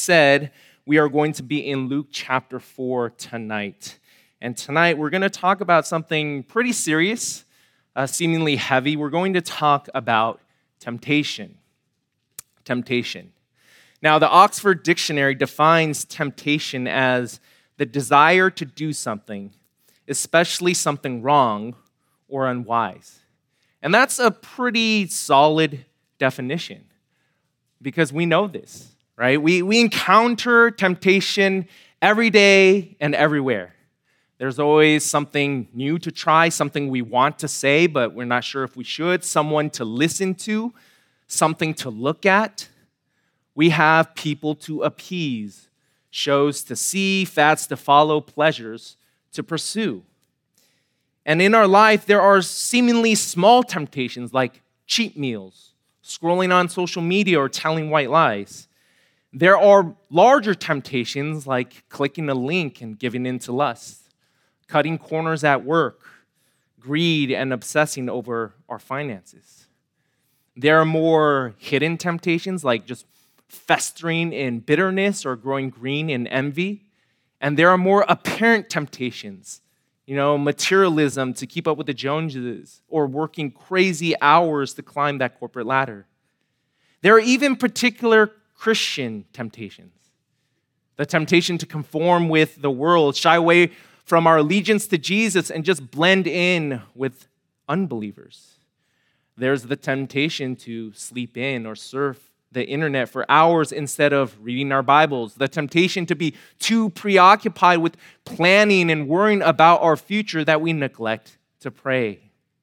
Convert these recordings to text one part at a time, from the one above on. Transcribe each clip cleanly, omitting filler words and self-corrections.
said, we are going to be in Luke chapter 4 tonight. And tonight we're going to talk about something pretty serious, seemingly heavy. We're going to talk about temptation. Temptation. Now, the Oxford Dictionary defines temptation as the desire to do something, especially something wrong or unwise. And that's a pretty solid definition because we know this, right? We encounter temptation every day and everywhere. There's always something new to try, something we want to say, but we're not sure if we should, someone to listen to, something to look at. We have people to appease, shows to see, fads to follow, pleasures to pursue. And in our life, there are seemingly small temptations like cheat meals, scrolling on social media, or telling white lies. There are larger temptations like clicking a link and giving in to lust, cutting corners at work, greed, and obsessing over our finances. There are more hidden temptations like just festering in bitterness or growing green in envy. And there are more apparent temptations, materialism to keep up with the Joneses, or working crazy hours to climb that corporate ladder. There are even particular Christian temptations. The temptation to conform with the world, shy away from our allegiance to Jesus, and just blend in with unbelievers. There's the temptation to sleep in or surf the internet for hours instead of reading our Bibles. The temptation to be too preoccupied with planning and worrying about our future that we neglect to pray.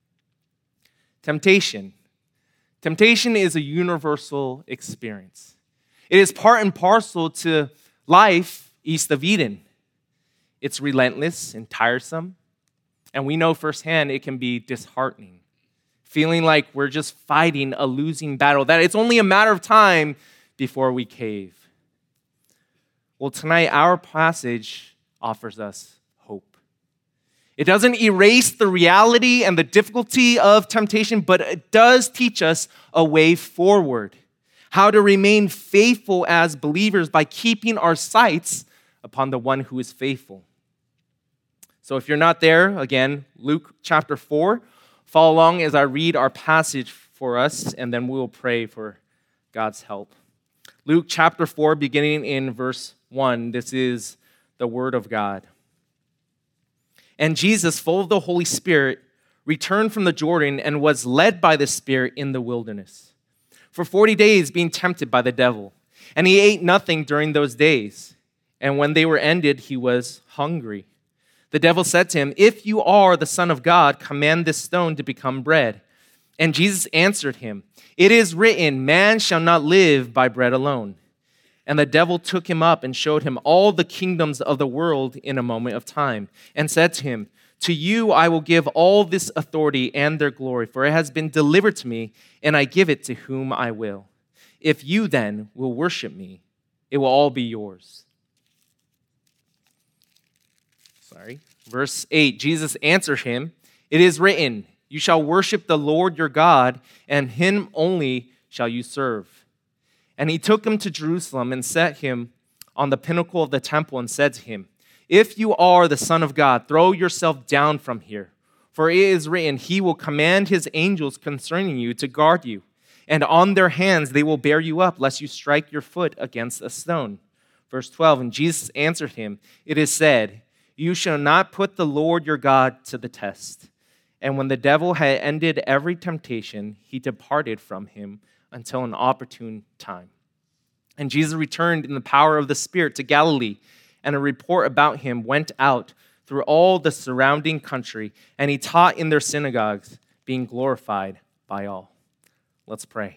Temptation. Temptation is a universal experience. It is part and parcel to life east of Eden. It's relentless and tiresome, and we know firsthand it can be disheartening, feeling like we're just fighting a losing battle, that it's only a matter of time before we cave. Well, tonight, our passage offers us hope. It doesn't erase the reality and the difficulty of temptation, but it does teach us a way forward, how to remain faithful as believers by keeping our sights upon the one who is faithful. So if you're not there, again, Luke chapter 4, follow along as I read our passage for us, and then we will pray for God's help. Luke chapter 4, beginning in verse 1, this is the word of God. And Jesus, full of the Holy Spirit, returned from the Jordan and was led by the Spirit in the wilderness, for 40 days being tempted by the devil. And he ate nothing during those days. And when they were ended, he was hungry. The devil said to him, "If you are the Son of God, command this stone to become bread." And Jesus answered him, "It is written, man shall not live by bread alone." And the devil took him up and showed him all the kingdoms of the world in a moment of time, and said to him, "To you I will give all this authority and their glory, for it has been delivered to me, and I give it to whom I will. If you then will worship me, it will all be yours." Verse 8, Jesus answered him, "It is written, you shall worship the Lord your God, and him only shall you serve." And he took him to Jerusalem and set him on the pinnacle of the temple and said to him, "If you are the Son of God, throw yourself down from here. For it is written, he will command his angels concerning you to guard you, and on their hands they will bear you up, lest you strike your foot against a stone." Verse 12, and Jesus answered him, "It is said, you shall not put the Lord your God to the test." And when the devil had ended every temptation, he departed from him until an opportune time. And Jesus returned in the power of the Spirit to Galilee, and a report about him went out through all the surrounding country, and he taught in their synagogues, being glorified by all. Let's pray.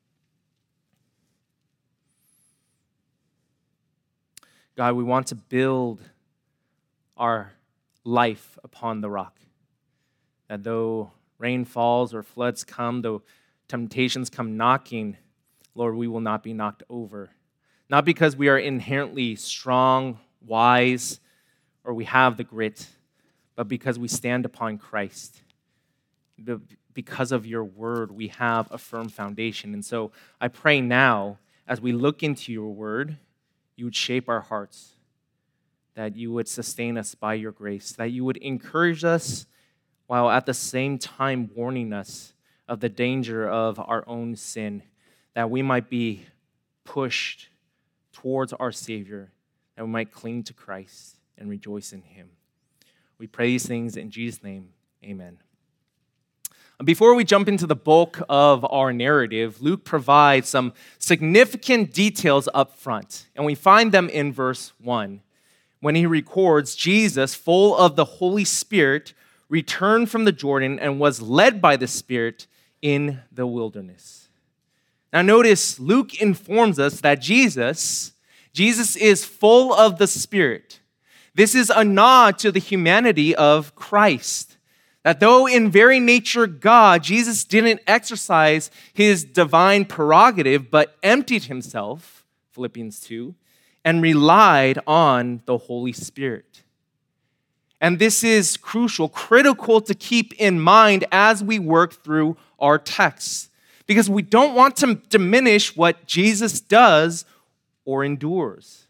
God, we want to build our life upon the rock. That though rain falls or floods come, though temptations come knocking, Lord, we will not be knocked over. Not because we are inherently strong, wise, or we have the grit, but because we stand upon Christ. Because of your word, we have a firm foundation. And so I pray now, as we look into your word, you would shape our hearts, that you would sustain us by your grace, that you would encourage us while at the same time warning us of the danger of our own sin, that we might be pushed towards our Savior, that we might cling to Christ and rejoice in him. We pray these things in Jesus' name, amen. Before we jump into the bulk of our narrative, Luke provides some significant details up front, and we find them in verse 1, when he records Jesus, full of the Holy Spirit, returned from the Jordan and was led by the Spirit in the wilderness. Now notice, Luke informs us that Jesus is full of the Spirit. This is a nod to the humanity of Christ. That though in very nature God, Jesus didn't exercise his divine prerogative, but emptied himself, Philippians 2, and relied on the Holy Spirit. And this is crucial, critical to keep in mind as we work through our text, because we don't want to diminish what Jesus does or endures.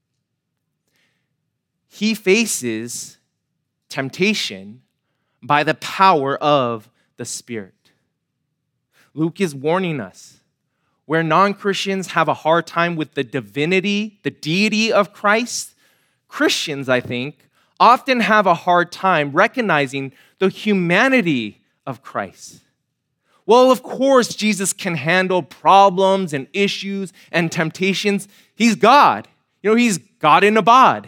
He faces temptation by the power of the Spirit. Luke is warning us, where non-Christians have a hard time with the divinity, the deity of Christ, Christians, I think, often have a hard time recognizing the humanity of Christ. Well, of course, Jesus can handle problems and issues and temptations. He's God. He's God in a bod.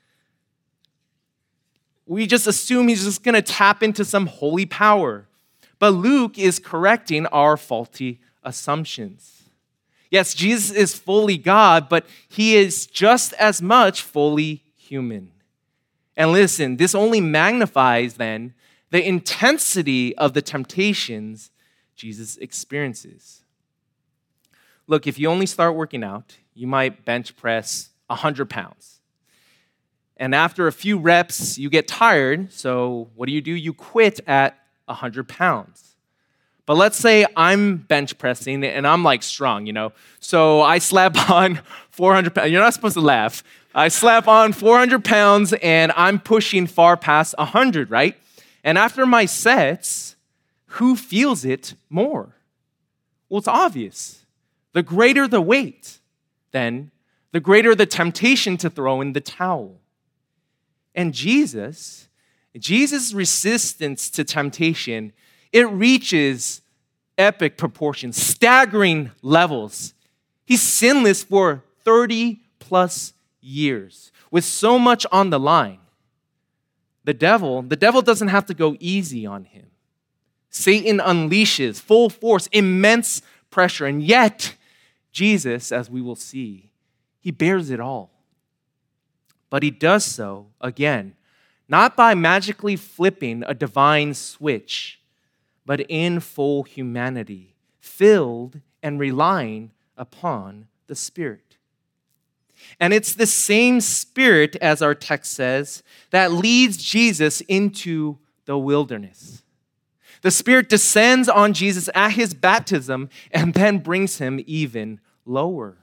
We just assume he's just going to tap into some holy power. But Luke is correcting our faulty assumptions. Yes, Jesus is fully God, but he is just as much fully human. And listen, this only magnifies then the intensity of the temptations Jesus experiences. Look, if you only start working out, you might bench press 100 pounds. And after a few reps, you get tired, so what do? You quit at 100 pounds. But let's say I'm bench pressing and I'm like strong, So I slap on 400 pounds. You're not supposed to laugh. I slap on 400 pounds and I'm pushing far past 100, right? And after my sets, who feels it more? Well, it's obvious. The greater the weight, then the greater the temptation to throw in the towel. And Jesus' resistance to temptation, it reaches epic proportions, staggering levels. He's sinless for 30 plus years, with so much on the line. The devil doesn't have to go easy on him. Satan unleashes full force, immense pressure, and yet Jesus, as we will see, he bears it all. But he does so, again, not by magically flipping a divine switch, but in full humanity, filled and relying upon the Spirit. And it's the same Spirit, as our text says, that leads Jesus into the wilderness. The Spirit descends on Jesus at his baptism and then brings him even lower.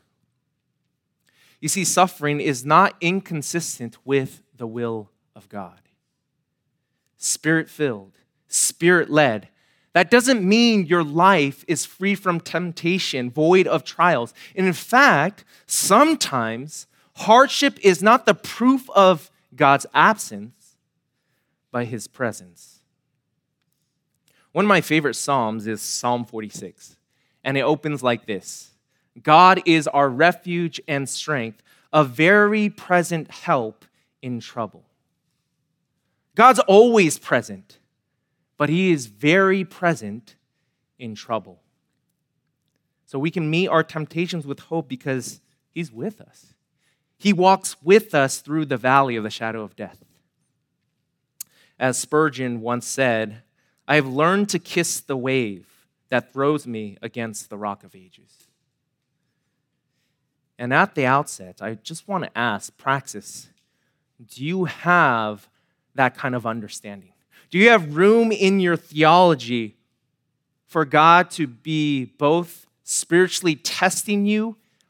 You see, suffering is not inconsistent with the will of God. Spirit-filled, Spirit-led. That doesn't mean your life is free from temptation, void of trials. And in fact, sometimes hardship is not the proof of God's absence, but his presence. One of my favorite Psalms is Psalm 46, and it opens like this. God is our refuge and strength, a very present help in trouble. God's always present, but he is very present in trouble. So we can meet our temptations with hope because he's with us. He walks with us through the valley of the shadow of death. As Spurgeon once said, I have learned to kiss the wave that throws me against the rock of ages. And at the outset, I just want to ask, Praxis, do you have that kind of understanding? Do you have room in your theology for God to be both spiritually testing you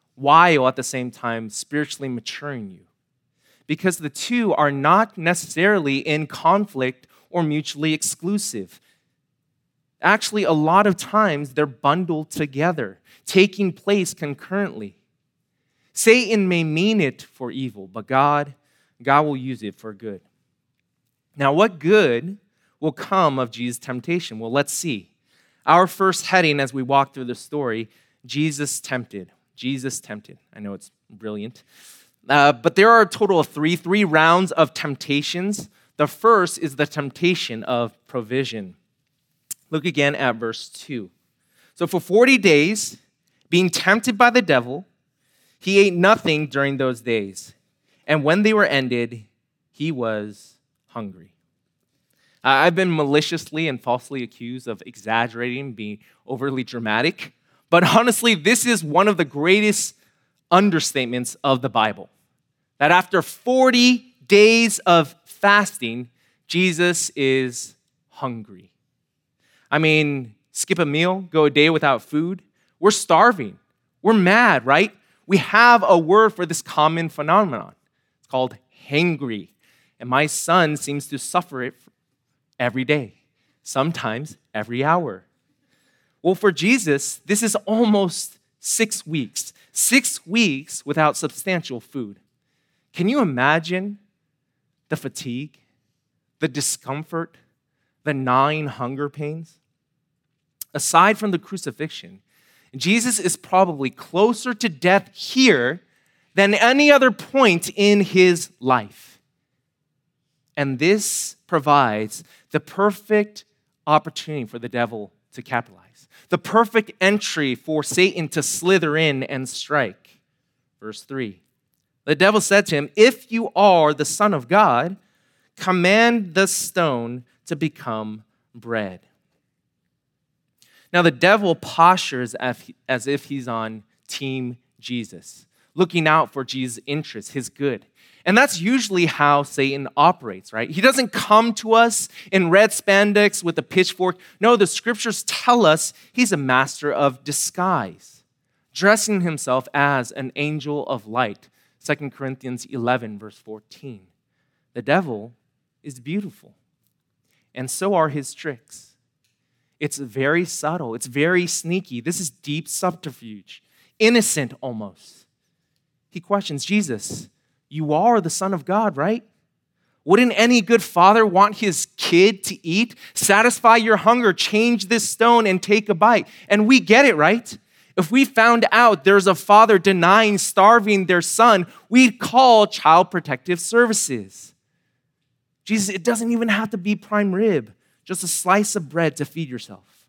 while at the same time spiritually maturing you. Because the two are not necessarily in conflict or mutually exclusive. Actually, a lot of times they're bundled together, taking place concurrently. Satan may mean it for evil, but God will use it for good. Now, what good will come of Jesus' temptation? Well, let's see. Our first heading as we walk through the story, Jesus tempted. Jesus tempted. I know it's brilliant. But there are a total of three rounds of temptations. The first is the temptation of provision. Look again at verse 2. So for 40 days, being tempted by the devil, he ate nothing during those days. And when they were ended, he was hungry. I've been maliciously and falsely accused of exaggerating, being overly dramatic. But honestly, this is one of the greatest understatements of the Bible. That after 40 days of fasting, Jesus is hungry. I mean, skip a meal, go a day without food. We're starving. We're mad, right? We have a word for this common phenomenon. It's called hangry. And my son seems to suffer it every day, sometimes every hour. Well, for Jesus, this is almost 6 weeks. 6 weeks without substantial food. Can you imagine the fatigue, the discomfort, the gnawing hunger pains? Aside from the crucifixion, Jesus is probably closer to death here than any other point in his life. And this provides the perfect opportunity for the devil to capitalize, the perfect entry for Satan to slither in and strike. Verse 3, the devil said to him, "If you are the Son of God, command the stone to become bread." Now, the devil postures as if he's on Team Jesus, looking out for Jesus' interests, his good. And that's usually how Satan operates, right? He doesn't come to us in red spandex with a pitchfork. No, the scriptures tell us he's a master of disguise, dressing himself as an angel of light. 2 Corinthians 11, verse 14. The devil is beautiful, and so are his tricks. It's very subtle. It's very sneaky. This is deep subterfuge, innocent almost. He questions Jesus. You are the Son of God, right? Wouldn't any good father want his kid to eat? Satisfy your hunger, change this stone and take a bite. And we get it, right? If we found out there's a father denying, starving their son, we'd call Child Protective Services. Jesus, it doesn't even have to be prime rib, just a slice of bread to feed yourself.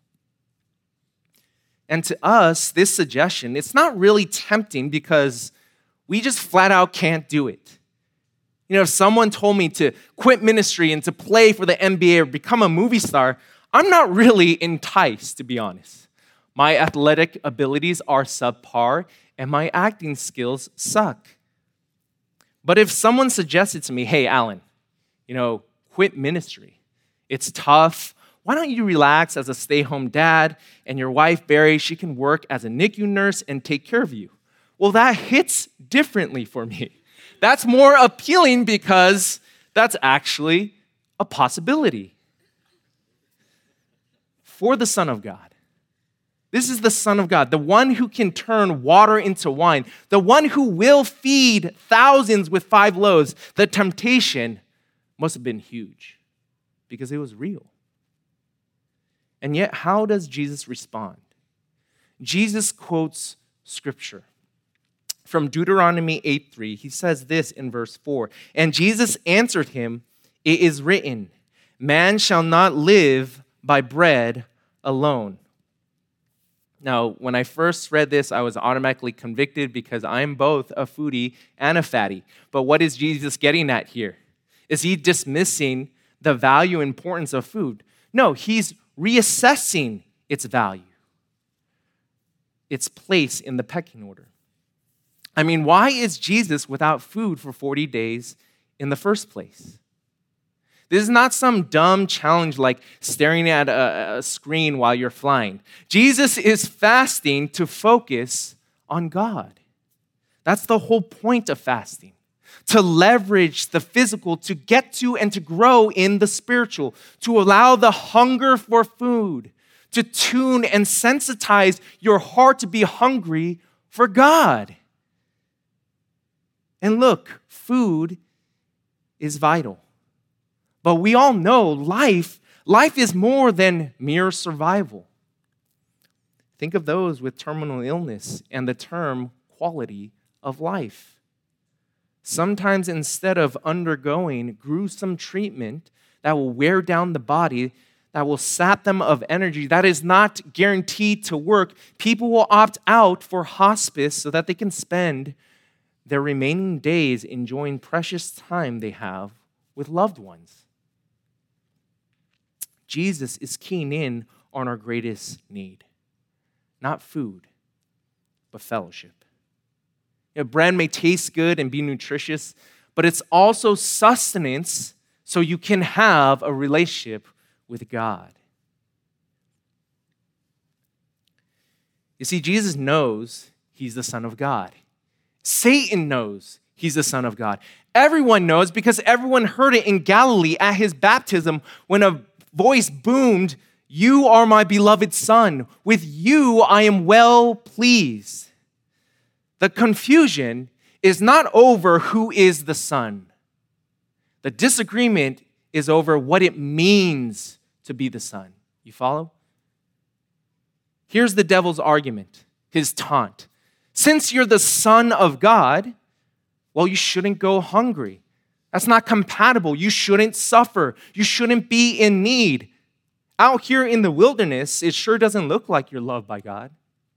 And to us, this suggestion, it's not really tempting because we just flat out can't do it. You know, if someone told me to quit ministry and to play for the NBA or become a movie star, I'm not really enticed, to be honest. My athletic abilities are subpar and my acting skills suck. But if someone suggested to me, hey, Alan, quit ministry. It's tough. Why don't you relax as a stay-home dad and your wife, Barry, she can work as a NICU nurse and take care of you. Well, that hits differently for me. That's more appealing because that's actually a possibility. For the Son of God. This is the Son of God, the one who can turn water into wine, the one who will feed thousands with 5 loaves. The temptation must have been huge because it was real. And yet, how does Jesus respond? Jesus quotes Scripture. From Deuteronomy 8:3, he says this in verse 4, "And Jesus answered him, 'It is written, man shall not live by bread alone.'" Now, when I first read this, I was automatically convicted because I'm both a foodie and a fatty. But what is Jesus getting at here? Is he dismissing the value and importance of food? No, he's reassessing its value, its place in the pecking order. I mean, why is Jesus without food for 40 days in the first place? This is not some dumb challenge like staring at a screen while you're flying. Jesus is fasting to focus on God. That's the whole point of fasting. To leverage the physical to get to and to grow in the spiritual, to allow the hunger for food, to tune and sensitize your heart to be hungry for God. And look, food is vital. But we all know life is more than mere survival. Think of those with terminal illness and the term quality of life. Sometimes instead of undergoing gruesome treatment that will wear down the body, that will sap them of energy, that is not guaranteed to work, people will opt out for hospice so that they can spend their remaining days enjoying precious time they have with loved ones. Jesus is keying in on our greatest need. Not food, but fellowship. Bread may taste good and be nutritious, but it's also sustenance so you can have a relationship with God. You see, Jesus knows he's the Son of God. Satan knows he's the Son of God. Everyone knows because everyone heard it in Galilee at his baptism when a voice boomed, "You are my beloved Son. With you I am well pleased." The confusion is not over who is the Son. The disagreement is over what it means to be the Son. You follow? Here's the devil's argument, his taunt. Since you're the Son of God, well, you shouldn't go hungry. That's not compatible. You shouldn't suffer. You shouldn't be in need. Out here in the wilderness, it sure doesn't look like you're loved by God.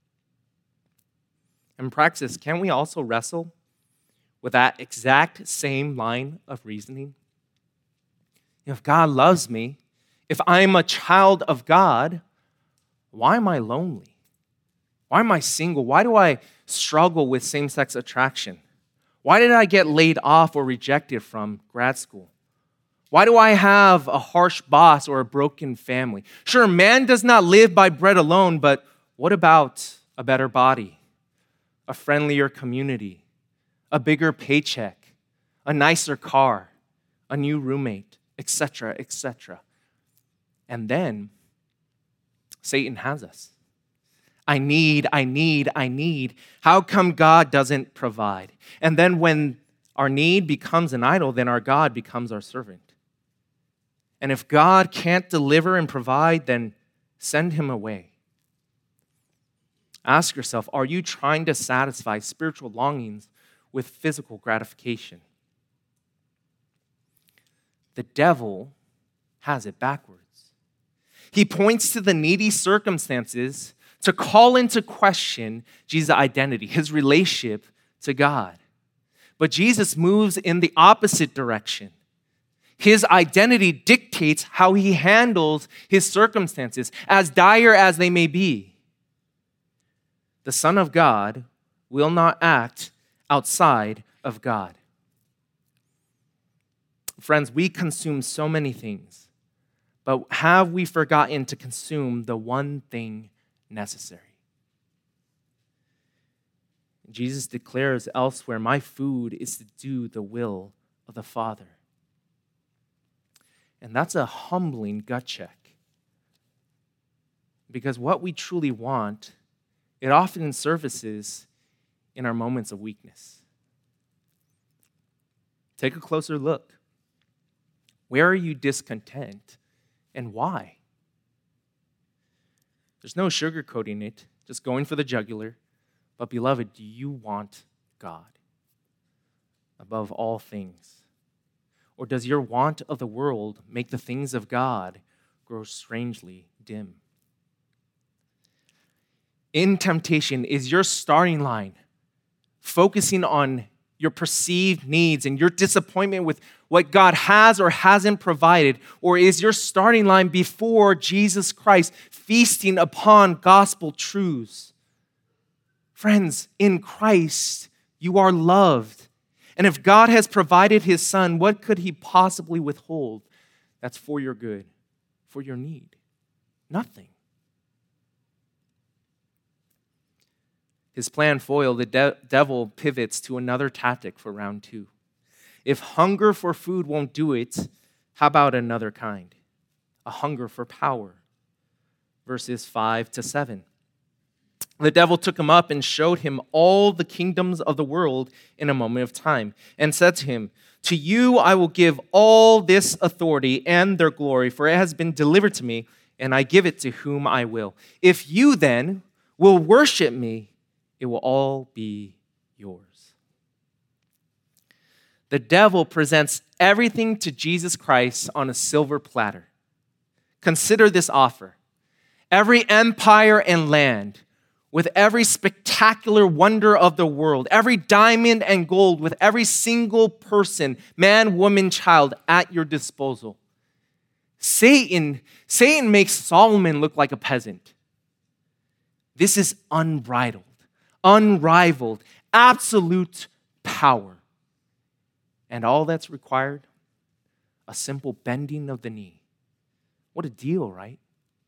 In practice, can we also wrestle with that exact same line of reasoning? If God loves me, if I'm a child of God, why am I lonely? Why am I single? Why do I struggle with same-sex attraction? Why did I get laid off or rejected from grad school? Why do I have a harsh boss or a broken family? Sure, man does not live by bread alone, but what about a better body, a friendlier community, a bigger paycheck, a nicer car, a new roommate, etc., etc.? And then Satan has us. I need. How come God doesn't provide? And then when our need becomes an idol, then our God becomes our servant. And if God can't deliver and provide, then send him away. Ask yourself, are you trying to satisfy spiritual longings with physical gratification? The devil has it backwards. He points to the needy circumstances to call into question Jesus' identity, his relationship to God. But Jesus moves in the opposite direction. His identity dictates how he handles his circumstances, as dire as they may be. The Son of God will not act outside of God. Friends, we consume so many things, but have we forgotten to consume the one thing necessary? Jesus declares elsewhere, "My food is to do the will of the Father." And that's a humbling gut check. Because what we truly want, it often surfaces in our moments of weakness. Take a closer look. Where are you discontent and why? There's no sugarcoating it, just going for the jugular. But beloved, do you want God above all things? Or does your want of the world make the things of God grow strangely dim? In temptation, is your starting line focusing on your perceived needs and your disappointment with what God has or hasn't provided? Or is your starting line before Jesus Christ, feasting upon gospel truths? Friends, in Christ, you are loved. And if God has provided his Son, what could he possibly withhold that's for your good, for your need? Nothing. His plan foiled, the devil pivots to another tactic for round 2. If hunger for food won't do it, how about another kind? A hunger for power. Verses 5-7. The devil took him up and showed him all the kingdoms of the world in a moment of time, and said to him, "To you I will give all this authority and their glory, for it has been delivered to me, and I give it to whom I will. If you then will worship me, it will all be yours." The devil presents everything to Jesus Christ on a silver platter. Consider this offer. Every empire and land, with every spectacular wonder of the world, every diamond and gold, with every single person, man, woman, child at your disposal. Satan makes Solomon look like a peasant. This is unbridled, unrivaled, absolute power. And all that's required, a simple bending of the knee. What a deal, right?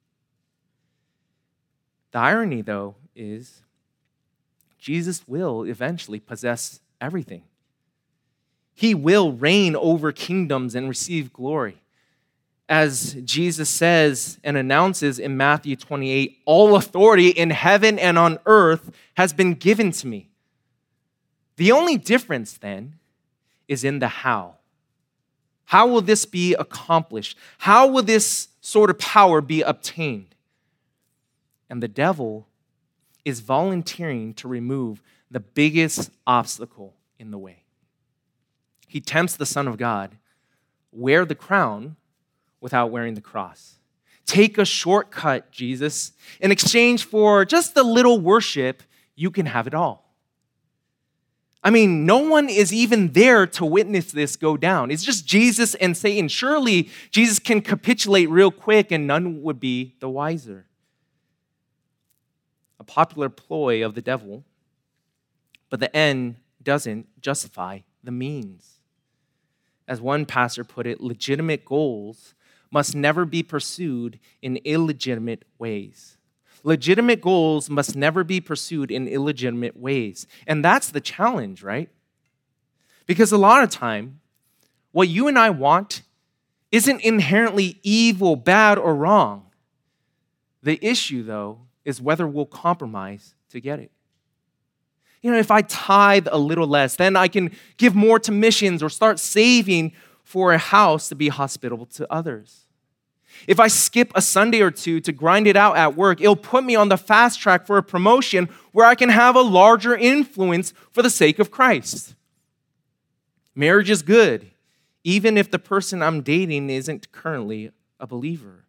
The irony, though, is Jesus will eventually possess everything. He will reign over kingdoms and receive glory. As Jesus says and announces in Matthew 28, all authority in heaven and on earth has been given to me. The only difference then is in the how. How will this be accomplished? How will this sort of power be obtained? And the devil is volunteering to remove the biggest obstacle in the way. He tempts the Son of God, wear the crown without wearing the cross. Take a shortcut, Jesus. In exchange for just a little worship, you can have it all. I mean, no one is even there to witness this go down. It's just Jesus and Satan. Surely Jesus can capitulate real quick and none would be the wiser. A popular ploy of the devil, but the end doesn't justify the means. As one pastor put it, legitimate goals must never be pursued in illegitimate ways. Legitimate goals must never be pursued in illegitimate ways. And that's the challenge, right? Because a lot of time, what you and I want isn't inherently evil, bad, or wrong. The issue, though, is whether we'll compromise to get it. You know, if I tithe a little less, then I can give more to missions or start saving for a house to be hospitable to others. If I skip a Sunday or two to grind it out at work, it'll put me on the fast track for a promotion where I can have a larger influence for the sake of Christ. Marriage is good, even if the person I'm dating isn't currently a believer.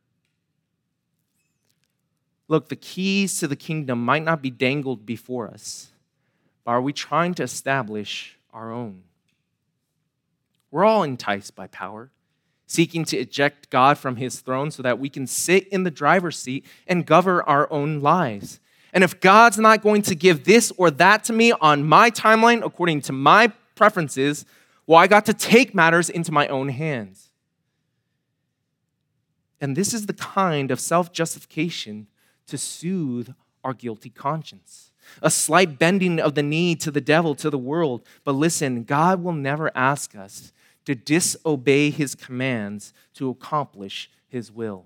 Look, the keys to the kingdom might not be dangled before us, but are we trying to establish our own? We're all enticed by power, seeking to eject God from his throne so that we can sit in the driver's seat and govern our own lives. And if God's not going to give this or that to me on my timeline according to my preferences, well, I got to take matters into my own hands. And this is the kind of self-justification to soothe our guilty conscience. A slight bending of the knee to the devil, to the world. But listen, God will never ask us to disobey his commands to accomplish his will.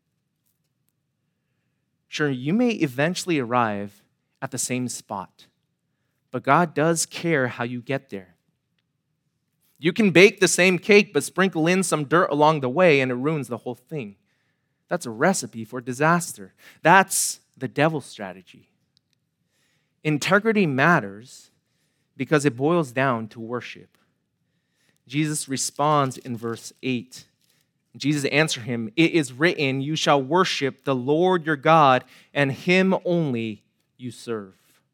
Sure, you may eventually arrive at the same spot, but God does care how you get there. You can bake the same cake, but sprinkle in some dirt along the way, and it ruins the whole thing. That's a recipe for disaster. That's the devil's strategy. Integrity matters because it boils down to worship. Jesus responds in verse 8. Jesus answered him, "It is written, you shall worship the Lord your God, and him only you serve."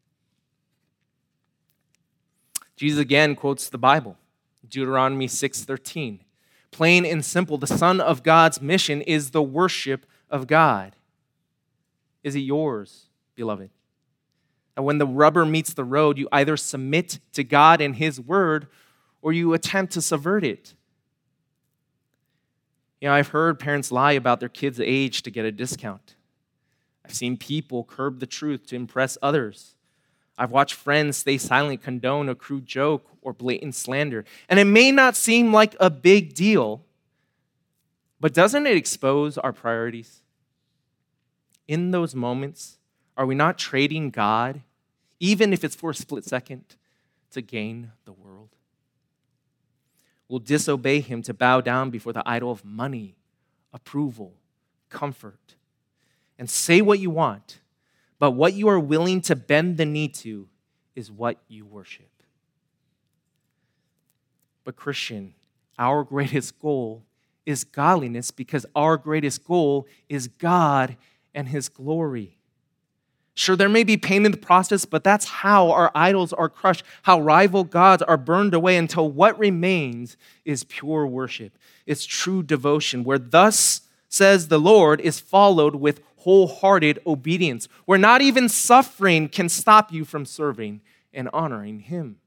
Jesus again quotes the Bible, Deuteronomy 6:13. Plain and simple, the Son of God's mission is the worship of God. Is it yours, beloved? And when the rubber meets the road, you either submit to God and his word, or you attempt to subvert it. You know, I've heard parents lie about their kids' age to get a discount. I've seen people curb the truth to impress others. I've watched friends stay silent, condone a crude joke or blatant slander. And it may not seem like a big deal, but doesn't it expose our priorities? In those moments, are we not trading God, even if it's for a split second, to gain the world? We'll disobey him to bow down before the idol of money, approval, comfort, and say what you want, but what you are willing to bend the knee to is what you worship. But Christian, our greatest goal is godliness because our greatest goal is God and his glory. Sure, there may be pain in the process, but that's how our idols are crushed, how rival gods are burned away until what remains is pure worship. It's true devotion, where thus says the Lord is followed with wholehearted obedience, where not even suffering can stop you from serving and honoring him.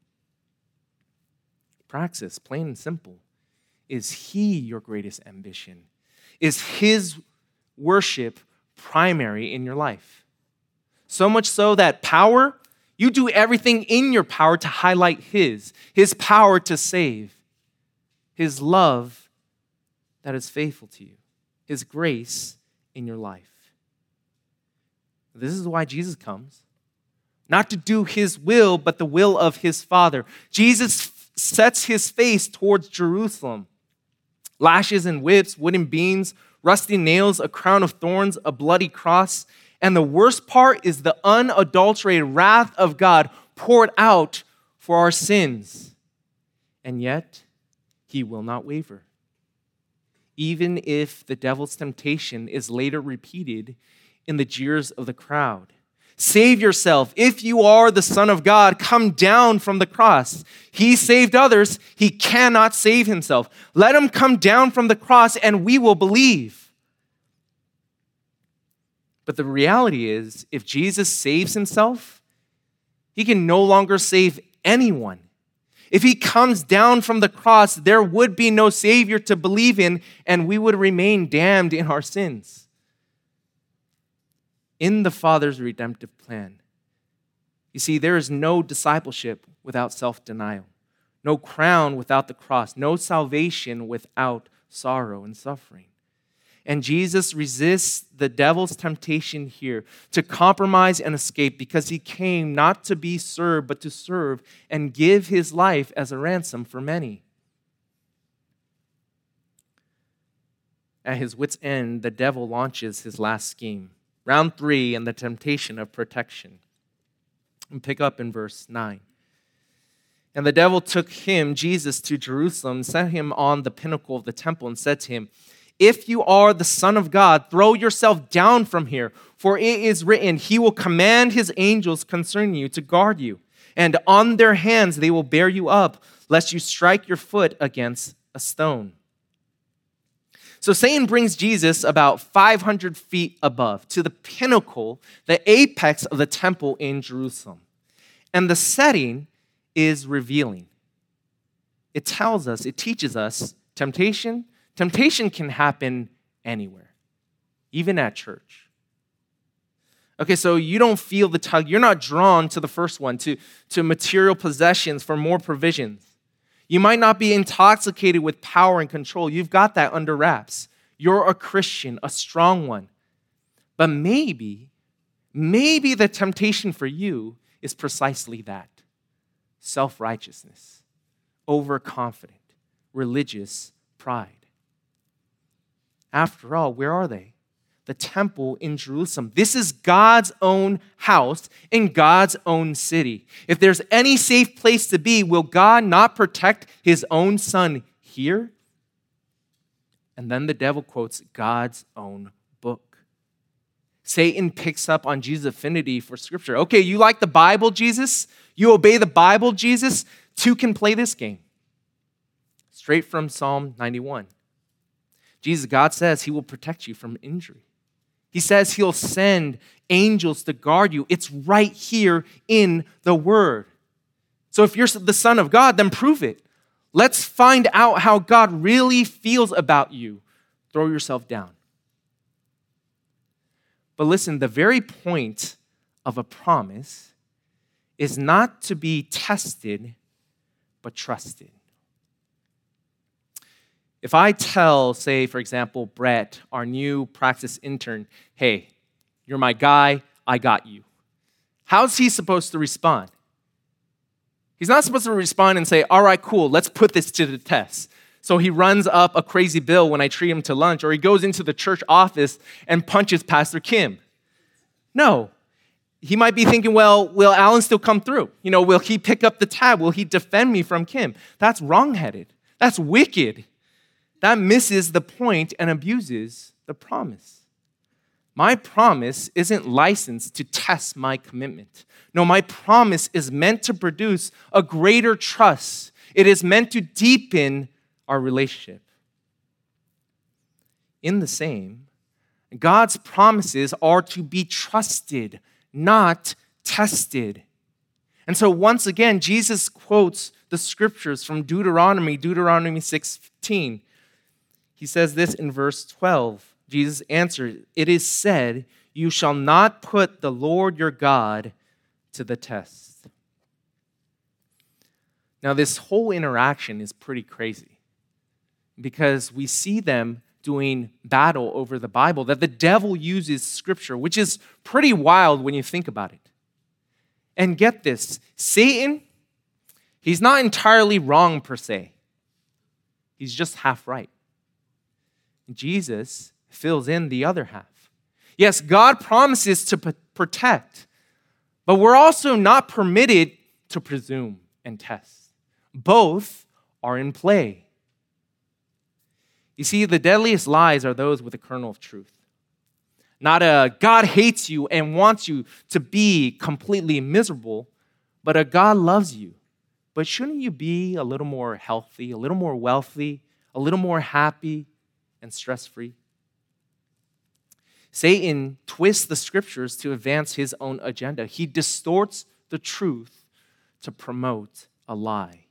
Praxis, plain and simple. Is he your greatest ambition? Is his worship primary in your life? So much so that power, you do everything in your power to highlight his power to save, his love that is faithful to you, his grace in your life. This is why Jesus comes. Not to do his will, but the will of his Father. Jesus sets his face towards Jerusalem. Lashes and whips, wooden beams, rusty nails, a crown of thorns, a bloody cross. And the worst part is the unadulterated wrath of God poured out for our sins. And yet, he will not waver. Even if the devil's temptation is later repeated in the jeers of the crowd. Save yourself. If you are the Son of God, come down from the cross. He saved others. He cannot save himself. Let him come down from the cross and we will believe. But the reality is, if Jesus saves himself, he can no longer save anyone. If he comes down from the cross, there would be no Savior to believe in, and we would remain damned in our sins. In the Father's redemptive plan, you see, there is no discipleship without self-denial, no crown without the cross, no salvation without sorrow and suffering. And Jesus resists the devil's temptation here to compromise and escape because he came not to be served, but to serve and give his life as a ransom for many. At his wit's end, the devil launches his last scheme. Round 3 and the temptation of protection. And pick up in verse 9. And the devil took him, Jesus, to Jerusalem, set him on the pinnacle of the temple, and said to him, if you are the Son of God, throw yourself down from here, for it is written, he will command his angels concerning you to guard you, and on their hands they will bear you up, lest you strike your foot against a stone. So Satan brings Jesus about 500 feet above to the pinnacle, the apex of the temple in Jerusalem. And the setting is revealing. It tells us, it teaches us temptation. Temptation can happen anywhere, even at church. Okay, so you don't feel the tug. You're not drawn to the first one, to material possessions for more provisions. You might not be intoxicated with power and control. You've got that under wraps. You're a Christian, a strong one. But maybe the temptation for you is precisely that. Self-righteousness, overconfident, religious pride. After all, where are they? The temple in Jerusalem. This is God's own house in God's own city. If there's any safe place to be, will God not protect his own son here? And then the devil quotes God's own book. Satan picks up on Jesus' affinity for Scripture. Okay, you like the Bible, Jesus? You obey the Bible, Jesus? Two can play this game. Straight from Psalm 91. God says he will protect you from injury. He says he'll send angels to guard you. It's right here in the Word. So if you're the Son of God, then prove it. Let's find out how God really feels about you. Throw yourself down. But listen, the very point of a promise is not to be tested, but trusted. If I tell, say, for example, Brett, our new practice intern, hey, you're my guy, I got you. How's he supposed to respond? He's not supposed to respond and say, all right, cool, let's put this to the test. So he runs up a crazy bill when I treat him to lunch, or he goes into the church office and punches Pastor Kim. No. He might be thinking, well, will Alan still come through? Will he pick up the tab? Will he defend me from Kim? That's wrongheaded. That's wicked. That misses the point and abuses the promise. My promise isn't licensed to test my commitment. No, my promise is meant to produce a greater trust. It is meant to deepen our relationship. In the same, God's promises are to be trusted, not tested. And so once again, Jesus quotes the scriptures from Deuteronomy 6:15. He says this in verse 12. Jesus answered, "It is said, you shall not put the Lord your God to the test." Now, this whole interaction is pretty crazy because we see them doing battle over the Bible, that the devil uses scripture, which is pretty wild when you think about it. And get this, Satan, he's not entirely wrong per se. He's just half right. Jesus fills in the other half. Yes, God promises to protect, but we're also not permitted to presume and test. Both are in play. You see, the deadliest lies are those with a kernel of truth. Not a God hates you and wants you to be completely miserable, but a God loves you. But shouldn't you be a little more healthy, a little more wealthy, a little more happy and stress-free? Satan twists the scriptures to advance his own agenda. He distorts the truth to promote a lie.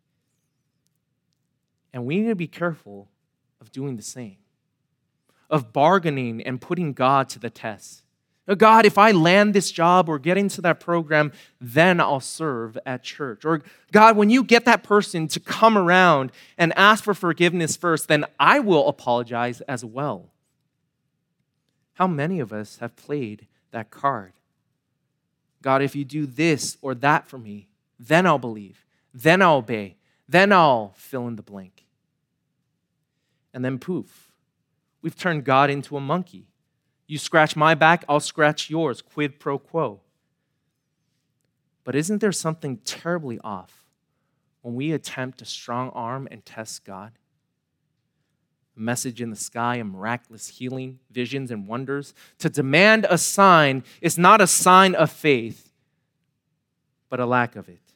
And we need to be careful of doing the same, of bargaining and putting God to the test. God, if I land this job or get into that program, then I'll serve at church. Or God, when you get that person to come around and ask for forgiveness first, then I will apologize as well. How many of us have played that card? God, if you do this or that for me, then I'll believe, then I'll obey, then I'll fill in the blank. And then poof, we've turned God into a monkey. You scratch my back, I'll scratch yours, quid pro quo. But isn't there something terribly off when we attempt to strong arm and test God? A message in the sky, a miraculous healing, visions and wonders. To demand a sign is not a sign of faith, but a lack of it.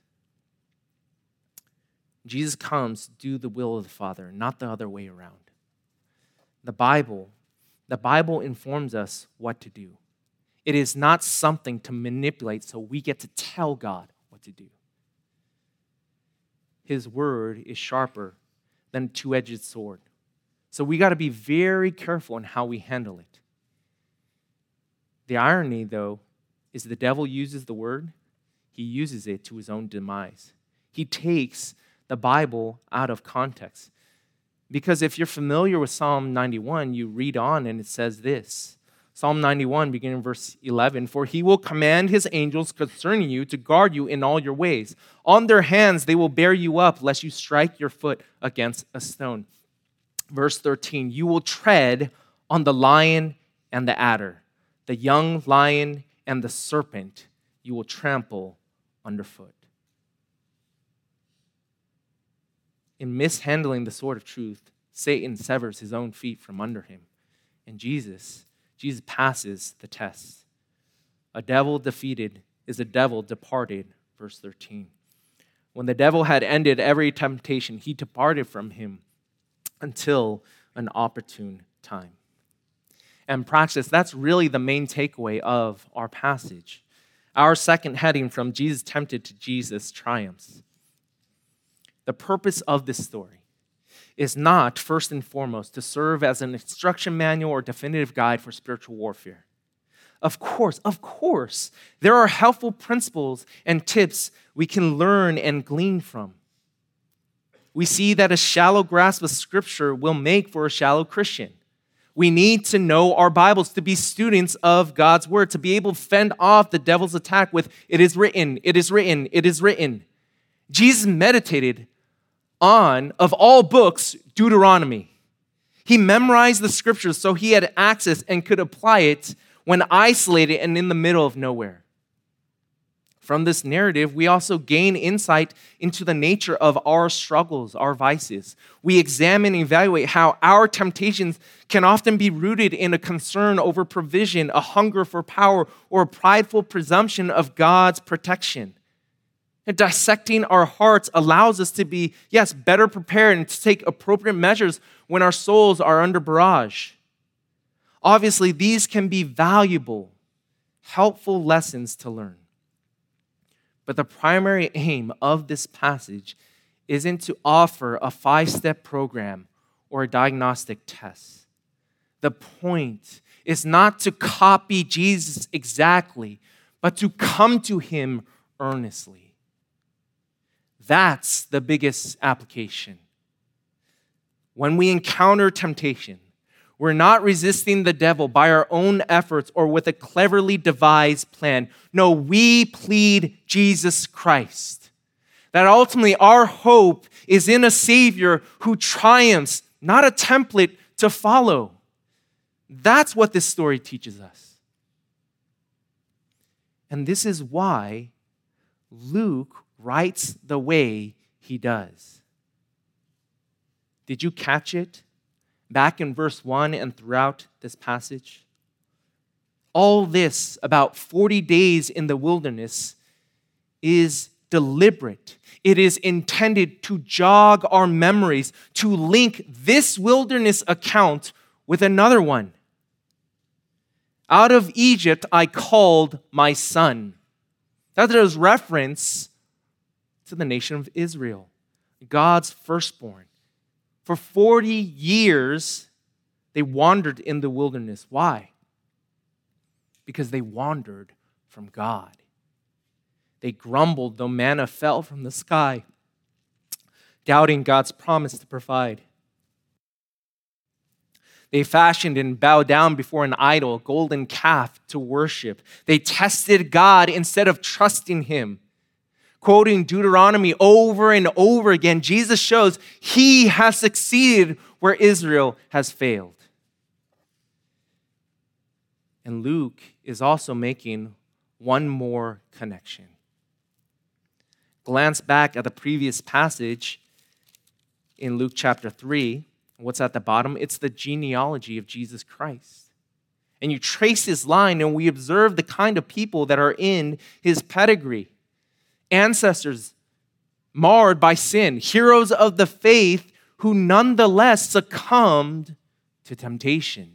Jesus comes to do the will of the Father, not the other way around. The Bible informs us what to do. It is not something to manipulate so we get to tell God what to do. His word is sharper than a two-edged sword. So we got to be very careful in how we handle it. The irony, though, is the devil uses the word, he uses it to his own demise. He takes the Bible out of context. Because if you're familiar with Psalm 91, you read on and it says this. Psalm 91, beginning in verse 11, "For he will command his angels concerning you to guard you in all your ways. On their hands they will bear you up, lest you strike your foot against a stone." Verse 13, "You will tread on the lion and the adder, the young lion and the serpent you will trample underfoot." In mishandling the sword of truth, Satan severs his own feet from under him. And Jesus passes the test. A devil defeated is a devil departed, verse 13. When the devil had ended every temptation, he departed from him until an opportune time. And practice, that's really the main takeaway of our passage. Our second heading from Jesus tempted to Jesus triumphs. The purpose of this story is not, first and foremost, to serve as an instruction manual or definitive guide for spiritual warfare. Of course, there are helpful principles and tips we can learn and glean from. We see that a shallow grasp of Scripture will make for a shallow Christian. We need to know our Bibles to be students of God's Word, to be able to fend off the devil's attack with, "It is written, it is written, it is written." Jesus meditated on, of all books, Deuteronomy. He memorized the Scriptures so he had access and could apply it when isolated and in the middle of nowhere. From this narrative, we also gain insight into the nature of our struggles, our vices. We examine and evaluate how our temptations can often be rooted in a concern over provision, a hunger for power, or a prideful presumption of God's protection. And dissecting our hearts allows us to be, better prepared and to take appropriate measures when our souls are under barrage. Obviously, these can be valuable, helpful lessons to learn. But the primary aim of this passage isn't to offer a 5-step program or a diagnostic test. The point is not to copy Jesus exactly, but to come to him earnestly. That's the biggest application. When we encounter temptation, we're not resisting the devil by our own efforts or with a cleverly devised plan. No, we plead Jesus Christ. That ultimately our hope is in a Savior who triumphs, not a template to follow. That's what this story teaches us. And this is why Luke writes the way he does. Did you catch it? Back in verse 1 and throughout this passage, all this about 40 days in the wilderness is deliberate. It is intended to jog our memories, to link this wilderness account with another one. Out of Egypt I called my son. That is reference to the nation of Israel, God's firstborn. For 40 years, they wandered in the wilderness. Why? Because they wandered from God. They grumbled though manna fell from the sky, doubting God's promise to provide. They fashioned and bowed down before an idol, a golden calf to worship. They tested God instead of trusting him. Quoting Deuteronomy over and over again, Jesus shows he has succeeded where Israel has failed. And Luke is also making one more connection. Glance back at the previous passage in Luke chapter 3. What's at the bottom? It's the genealogy of Jesus Christ. And you trace his line, and we observe the kind of people that are in his pedigree. Ancestors marred by sin, heroes of the faith who nonetheless succumbed to temptation.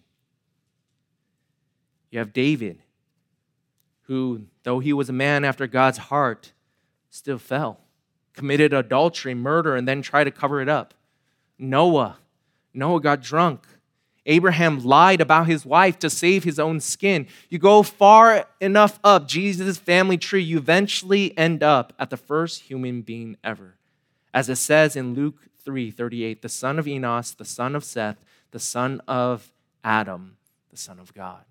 You have David, who, though he was a man after God's heart, still fell, committed adultery, murder, and then tried to cover it up. Noah got drunk. Abraham lied about his wife to save his own skin. You go far enough up Jesus' family tree, you eventually end up at the first human being ever. As it says in Luke 3:38, the son of Enos, the son of Seth, the son of Adam, the son of God.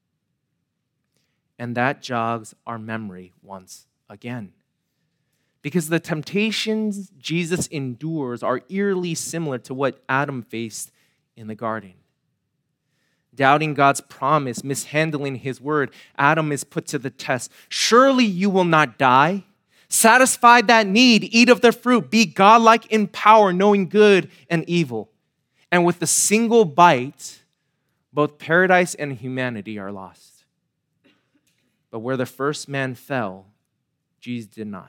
And that jogs our memory once again. Because the temptations Jesus endures are eerily similar to what Adam faced in the garden. Doubting God's promise, mishandling his word, Adam is put to the test. Surely you will not die. Satisfy that need, eat of the fruit, be godlike in power, knowing good and evil. And with a single bite, both paradise and humanity are lost. But where the first man fell, Jesus did not.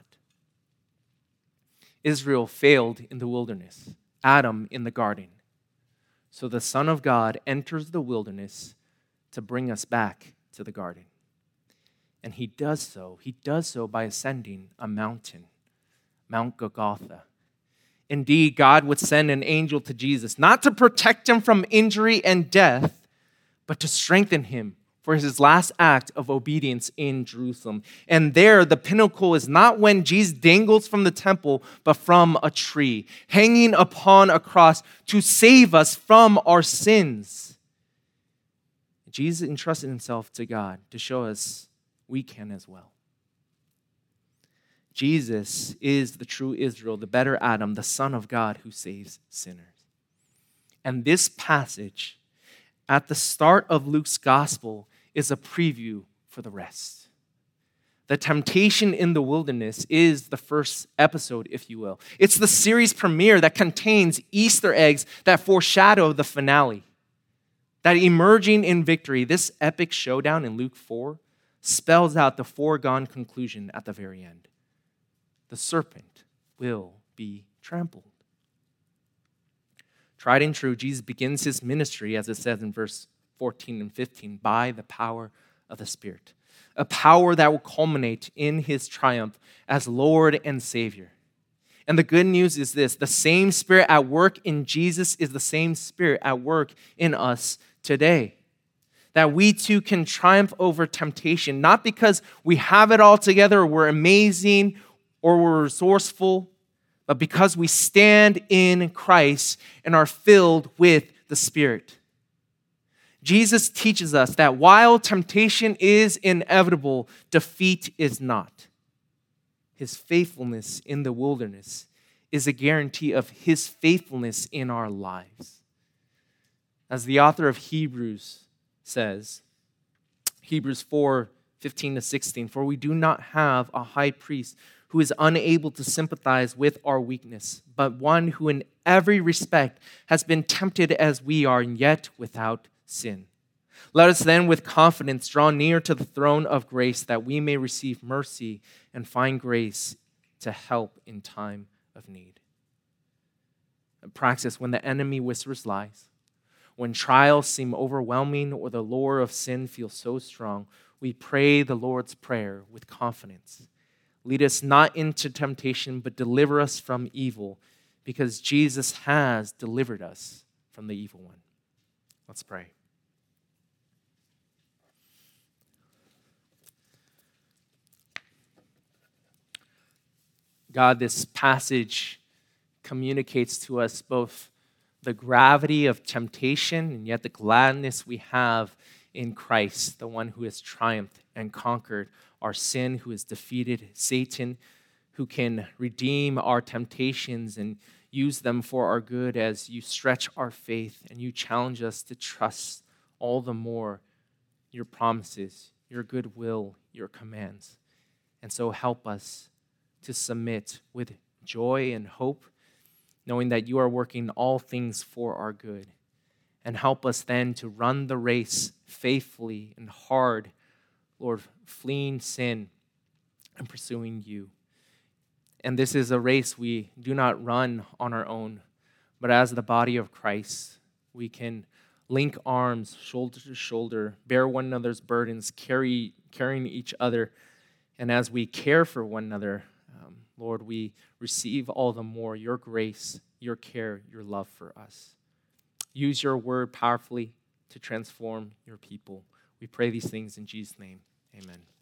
Israel failed in the wilderness, Adam in the garden. So the Son of God enters the wilderness to bring us back to the garden. And he does so by ascending a mountain, Mount Golgotha. Indeed, God would send an angel to Jesus, not to protect him from injury and death, but to strengthen him for his last act of obedience in Jerusalem. And there, the pinnacle is not when Jesus dangles from the temple, but from a tree, hanging upon a cross to save us from our sins. Jesus entrusted himself to God to show us we can as well. Jesus is the true Israel, the better Adam, the Son of God who saves sinners. And this passage at the start of Luke's gospel is a preview for the rest. The temptation in the wilderness is the first episode, if you will. It's the series premiere that contains Easter eggs that foreshadow the finale. That emerging in victory, this epic showdown in Luke 4 spells out the foregone conclusion at the very end. The serpent will be trampled. Tried and true, Jesus begins his ministry, as it says in verse 14 and 15, by the power of the Spirit. A power that will culminate in his triumph as Lord and Savior. And the good news is this: the same Spirit at work in Jesus is the same Spirit at work in us today. That we too can triumph over temptation, not because we have it all together, or we're amazing, or we're resourceful, but because we stand in Christ and are filled with the Spirit. Jesus teaches us that while temptation is inevitable, defeat is not. His faithfulness in the wilderness is a guarantee of his faithfulness in our lives. As the author of Hebrews says, Hebrews 4:15-16, for we do not have a high priest who is unable to sympathize with our weakness, but one who in every respect has been tempted as we are, and yet without sin. Let us then with confidence draw near to the throne of grace, that we may receive mercy and find grace to help in time of need. In practice, when the enemy whispers lies, when trials seem overwhelming or the lure of sin feels so strong, we pray the Lord's Prayer with confidence. Lead us not into temptation, but deliver us from evil, because Jesus has delivered us from the evil one. Let's pray. God, this passage communicates to us both the gravity of temptation and yet the gladness we have in Christ, the one who has triumphed and conquered our sin, who has defeated Satan, who can redeem our temptations and use them for our good as you stretch our faith and you challenge us to trust all the more your promises, your goodwill, your commands. And so help us to submit with joy and hope, knowing that you are working all things for our good. And help us then to run the race faithfully and hard, Lord, fleeing sin and pursuing you. And this is a race we do not run on our own, but as the body of Christ, we can link arms, shoulder to shoulder, bear one another's burdens, carrying each other. And as we care for one another, Lord, we receive all the more your grace, your care, your love for us. Use your word powerfully to transform your people. We pray these things in Jesus' name. Amen.